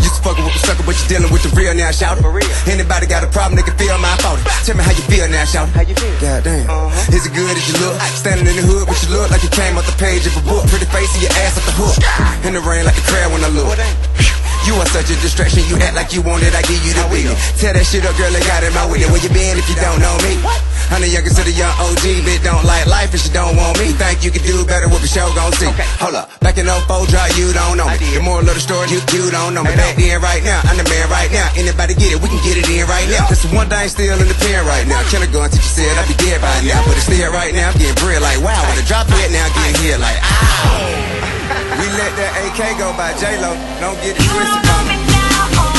Used to fucking with a sucker, but you dealing with the real now, shout it. Anybody got a problem, they can feel my fault. Tell me how you feel now, shout it. How you feel? Goddamn. Is it good as you look? Standing in the hood, but you look like you came off the page of a book. Pretty face and your ass off the hook. In the rain like the crab when I look. You are such a distraction, you act like you want it, I give you the weakness. Tear that shit up, girl, I got it my way. Where you been if you don't know me? I'm the youngest of the young OG, bitch don't like life and she don't want me. Think you can do better, what the show gon' see. Hold up, back in 04 dry, you don't know me. The moral of the story, you don't know me. Back then, right now, I'm the man right now. Anybody get it, we can get it in right now. This one thing still in the pen right now. Killer gun teacher said I'd be dead by now, but it's still right now, I'm getting bread like wow. When I drop it now, I'm getting hit like ow. We let that AK go by J-Lo, don't get it twisted, mama.